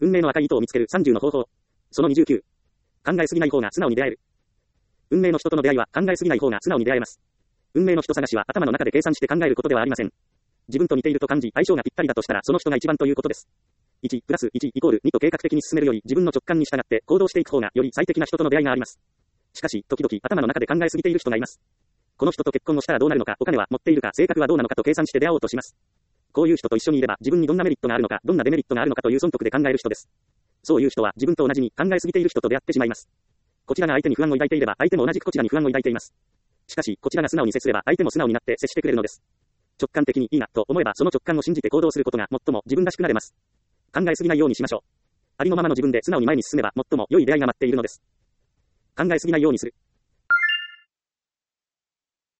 運命の赤い糸を見つける30の方法。その29。考えすぎない方が素直に出会える。運命の人との出会いは考えすぎない方が素直に出会えます。運命の人探しは頭の中で計算して考えることではありません。自分と似ていると感じ、相性がぴったりだとしたらその人が一番ということです。1プラス1イコール2と計画的に進めるより自分の直感に従って行動していく方がより最適な人との出会いがあります。しかし、時々頭の中で考えすぎている人がいます。この人と結婚をしたらどうなるのか、お金は持っているか、性格はどうなのかと計算して出会おうとします。こういう人と一緒にいれば自分にどんなメリットがあるのか、どんなデメリットがあるのかという損得で考える人です。そういう人は自分と同じに考えすぎている人と出会ってしまいます。こちらが相手に不安を抱いていれば、相手も同じくこちらに不安を抱いています。しかし、こちらが素直に接すれば、相手も素直になって接してくれるのです。直感的にいいなと思えば、その直感を信じて行動することが最も自分らしくなれます。考えすぎないようにしましょう。ありのままの自分で素直に前に進めば、最も良い出会いが待っているのです。考えすぎないようにする。